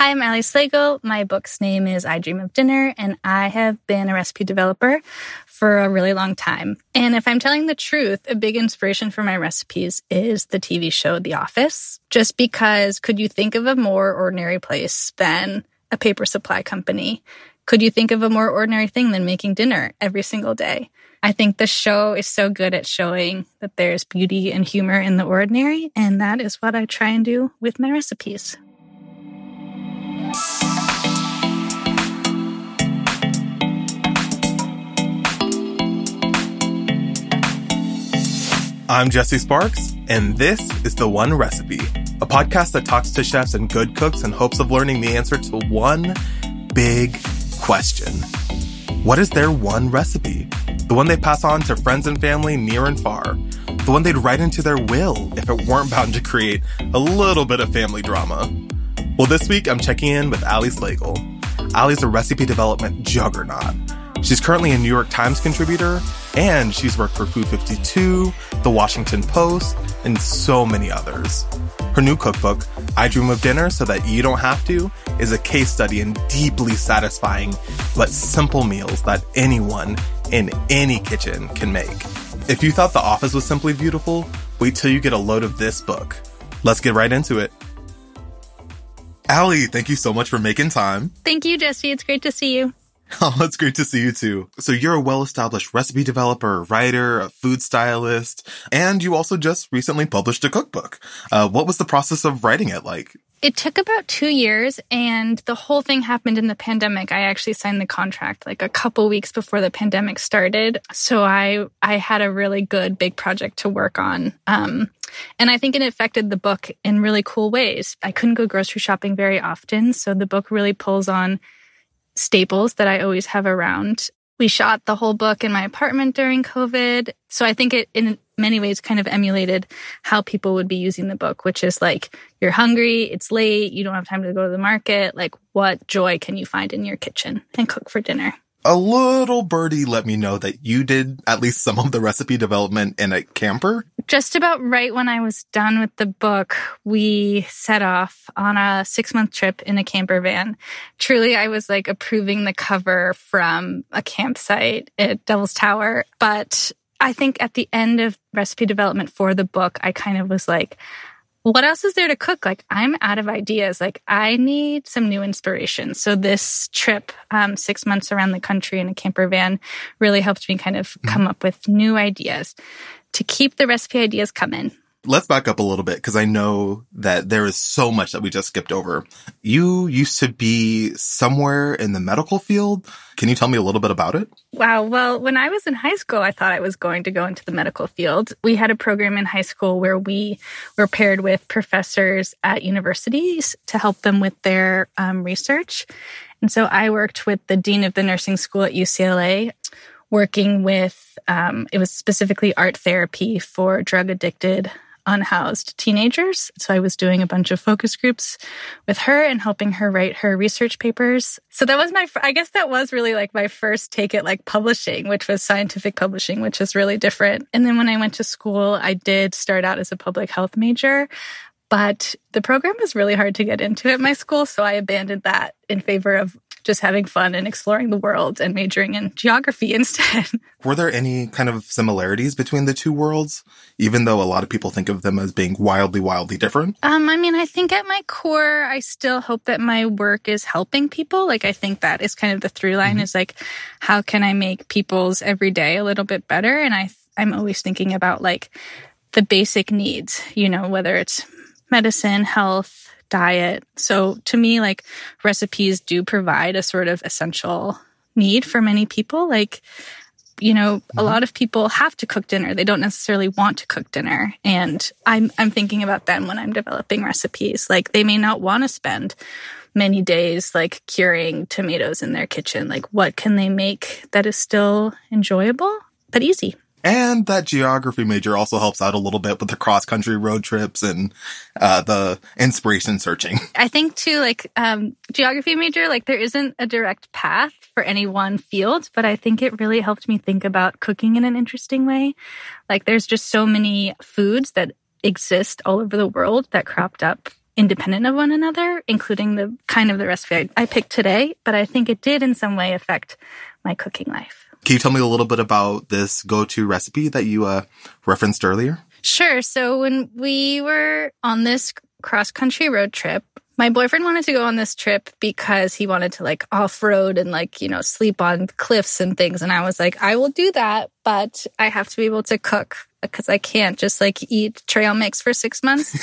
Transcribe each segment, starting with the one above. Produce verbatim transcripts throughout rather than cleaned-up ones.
Hi, I'm Allie Slagle. My book's name is I Dream of Dinner, and I have been a recipe developer for a really long time. And if I'm telling the truth, a big inspiration for my recipes is the T V show The Office. Just because, could you think of a more ordinary place than a paper supply company? Could you think of a more ordinary thing than making dinner every single day? I think the show is so good at showing that there's beauty and humor in the ordinary, and that is what I try and do with my recipes. I'm Jesse Sparks, and this is The One Recipe, a podcast that talks to chefs and good cooks in hopes of learning the answer to one big question. What is their one recipe? The one they pass on to friends and family near and far. The one they'd write into their will if it weren't bound to create a little bit of family drama. Well, this week I'm checking in with Allie Slagle. Allie's a recipe development juggernaut. She's currently a New York Times contributor, and she's worked for Food fifty-two, The Washington Post, and so many others. Her new cookbook, I Dream of Dinner So That You Don't Have To, is a case study in deeply satisfying but simple meals that anyone in any kitchen can make. If you thought The Office was simply beautiful, wait till you get a load of this book. Let's get right into it. Allie, thank you so much for making time. Thank you, Jesse. It's great to see you. Oh, it's great to see you too. So you're a well-established recipe developer, a writer, a food stylist, and you also just recently published a cookbook. Uh, what was the process of writing it like? It took about two years, and the whole thing happened in the pandemic. I actually signed the contract like a couple weeks before the pandemic started. So I I had a really good big project to work on. Um, and I think it affected the book in really cool ways. I couldn't go grocery shopping very often, so the book really pulls on staples that I always have around. We shot the whole book in my apartment during COVID. So I think it, in many ways, kind of emulated how people would be using the book, which is like, you're hungry, it's late, you don't have time to go to the market. Like, what joy can you find in your kitchen and cook for dinner? A little birdie let me know that you did at least some of the recipe development in a camper. Just about right when I was done with the book, we set off on a six-month trip in a camper van. Truly, I was like approving the cover from a campsite at Devil's Tower. But I think at the end of recipe development for the book, I kind of was like, what else is there to cook? Like, I'm out of ideas. Like, I need some new inspiration. So this trip, um, six months around the country in a camper van, really helped me kind of come up with new ideas to keep the recipe ideas coming. Let's back up a little bit, because I know that there is so much that we just skipped over. You used to be somewhere in the medical field. Can you tell me a little bit about it? Wow. Well, when I was in high school, I thought I was going to go into the medical field. We had a program in high school where we were paired with professors at universities to help them with their um, research. And so I worked with the dean of the nursing school at U C L A, working with, um, it was specifically art therapy for drug-addicted unhoused teenagers. So I was doing a bunch of focus groups with her and helping her write her research papers. So that was my, I guess that was really like my first take at like publishing, which was scientific publishing, which is really different. And then when I went to school, I did start out as a public health major, but the program was really hard to get into at my school. So I abandoned that in favor of just having fun and exploring the world and majoring in geography instead. Were there any kind of similarities between the two worlds, even though a lot of people think of them as being wildly, wildly different? Um, I mean, I think at my core, I still hope that my work is helping people. Like, I think that is kind of the through line, mm-hmm. is like, how can I make people's everyday a little bit better? And I, I'm always thinking about like the basic needs, you know, whether it's medicine, health, diet. So to me, like, recipes do provide a sort of essential need for many people. Like, you know, a lot of people have to cook dinner. They don't necessarily want to cook dinner. And I'm I'm thinking about them when I'm developing recipes. Like, they may not want to spend many days like curing tomatoes in their kitchen. Like, what can they make that is still enjoyable but easy? And that geography major also helps out a little bit with the cross-country road trips and uh, the inspiration searching. I think, too, like, um, geography major, like, there isn't a direct path for any one field, but I think it really helped me think about cooking in an interesting way. Like, there's just so many foods that exist all over the world that cropped up independent of one another, including the kind of the recipe I, I picked today, but I think it did in some way affect my cooking life. Can you tell me a little bit about this go-to recipe that you uh, referenced earlier? Sure. So when we were on this cross-country road trip, my boyfriend wanted to go on this trip because he wanted to like off-road and like, you know, sleep on cliffs and things. And I was like, I will do that, but I have to be able to cook because I can't just like eat trail mix for six months.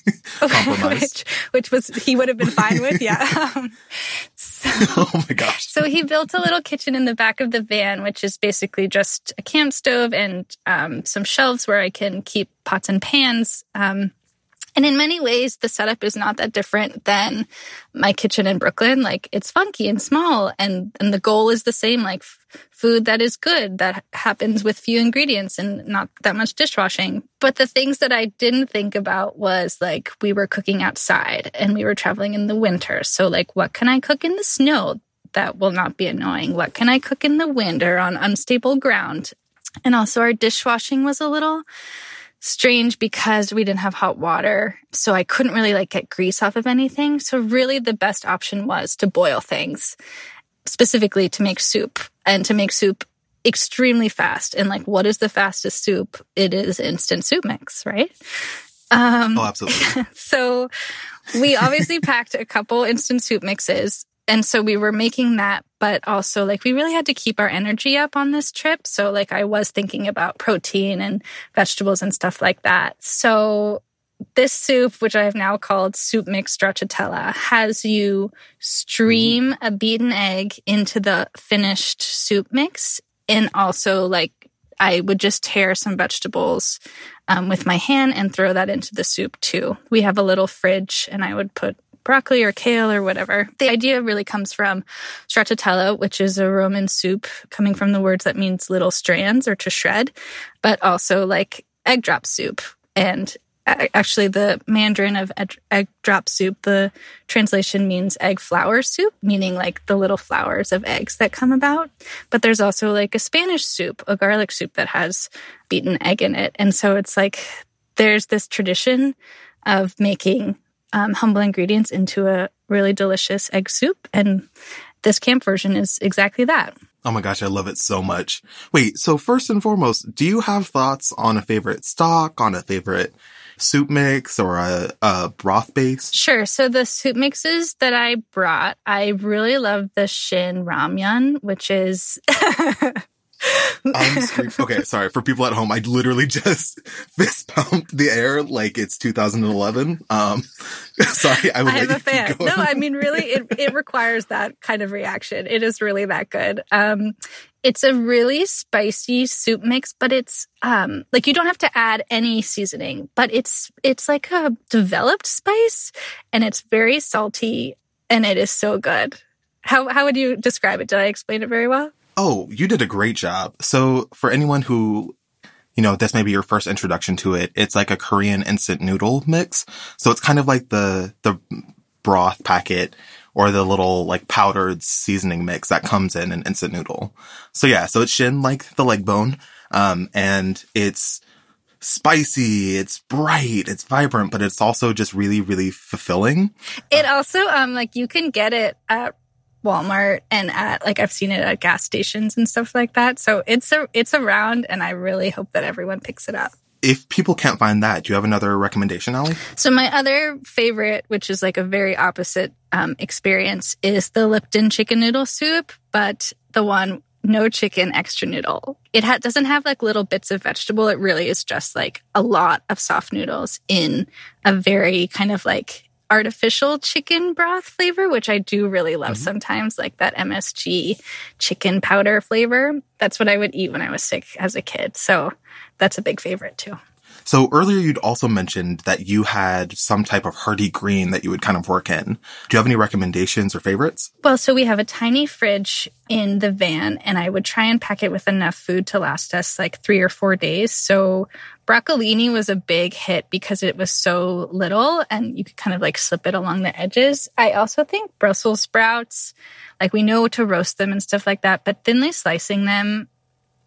which, which was, he would have been fine with. Yeah. Um, so, oh my gosh. So he built a little kitchen in the back of the van, which is basically just a camp stove and um, some shelves where I can keep pots and pans. Um, And in many ways, the setup is not that different than my kitchen in Brooklyn. Like, it's funky and small, and, and the goal is the same, like f- food that is good, that happens with few ingredients and not that much dishwashing. But the things that I didn't think about was, like, we were cooking outside and we were traveling in the winter. So, like, what can I cook in the snow that will not be annoying? What can I cook in the wind or on unstable ground? And also our dishwashing was a little strange because we didn't have hot water, so I couldn't really like get grease off of anything. So really the best option was to boil things, specifically to make soup, and to make soup extremely fast. And like, what is the fastest soup? It is instant soup mix, right? Um, oh, absolutely. So we obviously packed a couple instant soup mixes. And so we were making that, but also like we really had to keep our energy up on this trip. So like I was thinking about protein and vegetables and stuff like that. So this soup, which I have now called Soup Mix Stracciatella, has you stream a beaten egg into the finished soup mix. And also like I would just tear some vegetables um, with my hand and throw that into the soup too. We have a little fridge and I would put broccoli or kale or whatever. The idea really comes from stracciatella, which is a Roman soup coming from the words that means little strands or to shred, but also like egg drop soup. And actually the Mandarin of egg drop soup, the translation means egg flower soup, meaning like the little flowers of eggs that come about. But there's also like a Spanish soup, a garlic soup that has beaten egg in it. And so it's like there's this tradition of making Um, humble ingredients into a really delicious egg soup. And this camp version is exactly that. Oh my gosh, I love it so much. Wait, so first and foremost, do you have thoughts on a favorite stock, on a favorite soup mix, or a, a broth base? Sure. So the soup mixes that I brought, I really love the Shin Ramyun, which is... I'm screaming. Okay, sorry. For people at home, I literally just fist pumped the air like it's two thousand eleven. Um, sorry, I was. I'm a fan. No, I mean, really, it it requires that kind of reaction. It is really that good. Um, it's a really spicy soup mix, but it's um like you don't have to add any seasoning, but it's it's like a developed spice, and it's very salty, and it is so good. How how would you describe it? Did I explain it very well? Oh, you did a great job. So for anyone who, you know, this may be your first introduction to it, it's like a Korean instant noodle mix. So it's kind of like the, the broth packet or the little like powdered seasoning mix that comes in an instant noodle. So yeah, so it's Shin like the leg bone. Um, and it's spicy, it's bright, it's vibrant, but it's also just really, really fulfilling. It also, um, like you can get it at Walmart and at like I've seen it at gas stations and stuff like that. So it's a it's around, and I really hope that everyone picks it up. If people can't find that, do you have another recommendation, Allie? So my other favorite, which is like a very opposite um, experience, is the Lipton chicken noodle soup, but the one no chicken, extra noodle. It ha- doesn't have like little bits of vegetable. It really is just like a lot of soft noodles in a very kind of like artificial chicken broth flavor, which I do really love mm-hmm. sometimes, like that M S G chicken powder flavor. That's what I would eat when I was sick as a kid. So that's a big favorite too. So earlier you'd also mentioned that you had some type of hearty green that you would kind of work in. Do you have any recommendations or favorites? Well, so we have a tiny fridge in the van, and I would try and pack it with enough food to last us like three or four days. So broccolini was a big hit because it was so little and you could kind of like slip it along the edges. I also think Brussels sprouts, like we know to roast them and stuff like that, but thinly slicing them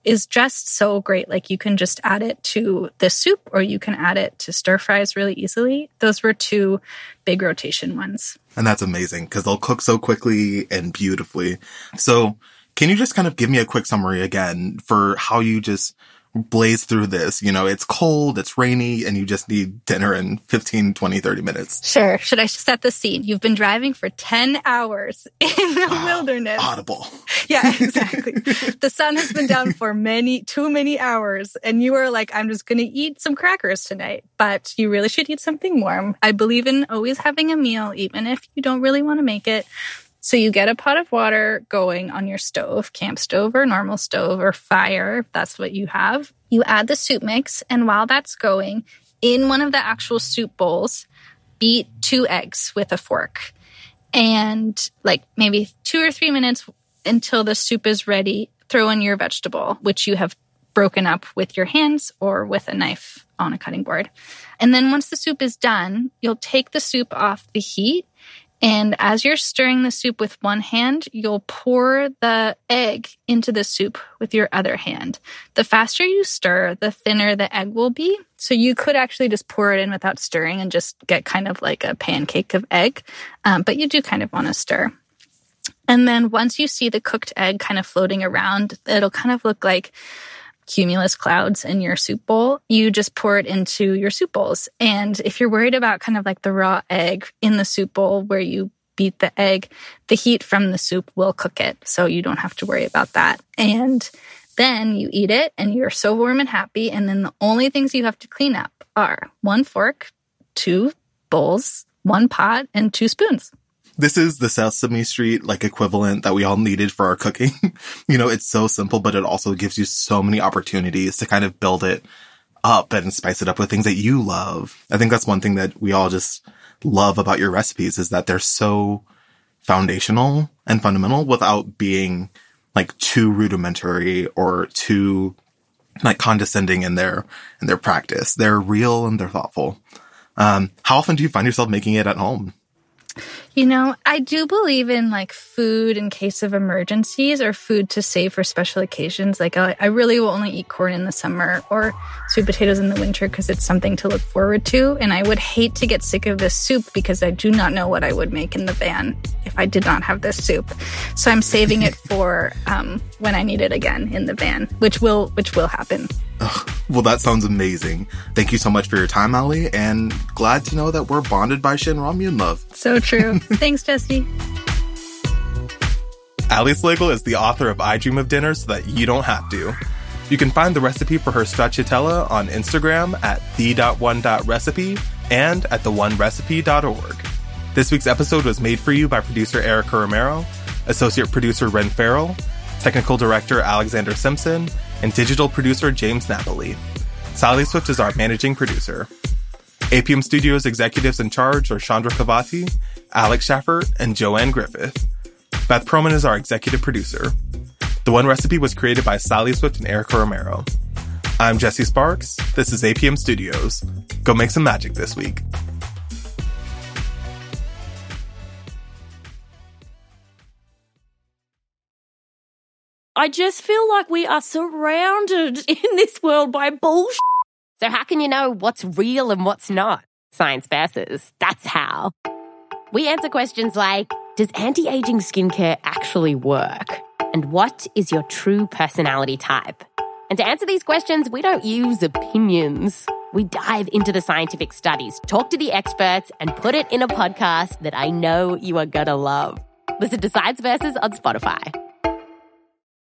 is just so great. Like you can just add it to the soup or you can add it to stir fries really easily. Those were two big rotation ones. And that's amazing because they'll cook so quickly and beautifully. So can you just kind of give me a quick summary again for how you just blaze through this? You know, it's cold, it's rainy, and you just need dinner in fifteen, twenty, thirty minutes. Sure. Should I set the scene? You've been driving for ten hours in the wow. wilderness. Audible. Yeah, exactly. The sun has been down for many, too many hours. And you are like, I'm just going to eat some crackers tonight. But you really should eat something warm. I believe in always having a meal, even if you don't really want to make it. So you get a pot of water going on your stove, camp stove or normal stove or fire, if that's what you have. You add the soup mix, and while that's going, in one of the actual soup bowls, beat two eggs with a fork. And like maybe two or three minutes until the soup is ready, throw in your vegetable, which you have broken up with your hands or with a knife on a cutting board. And then once the soup is done, you'll take the soup off the heat. And as you're stirring the soup with one hand, you'll pour the egg into the soup with your other hand. The faster you stir, the thinner the egg will be. So you could actually just pour it in without stirring and just get kind of like a pancake of egg. Um, but you do kind of want to stir. And then once you see the cooked egg kind of floating around, it'll kind of look like cumulus clouds in your soup bowl. You just pour it into your soup bowls. And if you're worried about kind of like the raw egg in the soup bowl where you beat the egg, the heat from the soup will cook it. So you don't have to worry about that. And then you eat it and you're so warm and happy. And then the only things you have to clean up are one fork, two bowls, one pot, and two spoons. This is the Sesame Street like equivalent that we all needed for our cooking. You know, it's so simple, but it also gives you so many opportunities to kind of build it up and spice it up with things that you love. I think that's one thing that we all just love about your recipes is that they're so foundational and fundamental without being like too rudimentary or too like condescending in their, in their practice. They're real and they're thoughtful. Um, how often do you find yourself making it at home? You know, I do believe in like food in case of emergencies or food to save for special occasions. Like I, I really will only eat corn in the summer or sweet potatoes in the winter because it's something to look forward to. And I would hate to get sick of this soup because I do not know what I would make in the van if I did not have this soup. So I'm saving it for um, when I need it again in the van, which will which will happen. Ugh, well, that sounds amazing. Thank you so much for your time, Allie, and glad to know that we're bonded by Shinra Immune Love. So true. Thanks, Jesse. Allie Slagle is the author of I Dream of Dinner So That You Don't Have To. You can find the recipe for her stracciatella on Instagram at the dot one dot recipe and at the one recipe dot org. This week's episode was made for you by producer Erica Romero, associate producer Ren Farrell, technical director Alexander Simpson, and digital producer James Napoli. Sally Swift is our managing producer. A P M Studios executives in charge are Chandra Kavati, Alex Schaffert, and Joanne Griffith. Beth Perlman is our executive producer. The One Recipe was created by Sally Swift and Erica Romero. I'm Jesse Sparks. This is A P M Studios. Go make some magic this week. I just feel like we are surrounded in this world by bullshit. So how can you know what's real and what's not? Science versus. That's how. We answer questions like, does anti-aging skincare actually work? And what is your true personality type? And to answer these questions, we don't use opinions. We dive into the scientific studies, talk to the experts, and put it in a podcast that I know you are gonna love. Listen to Science Versus on Spotify.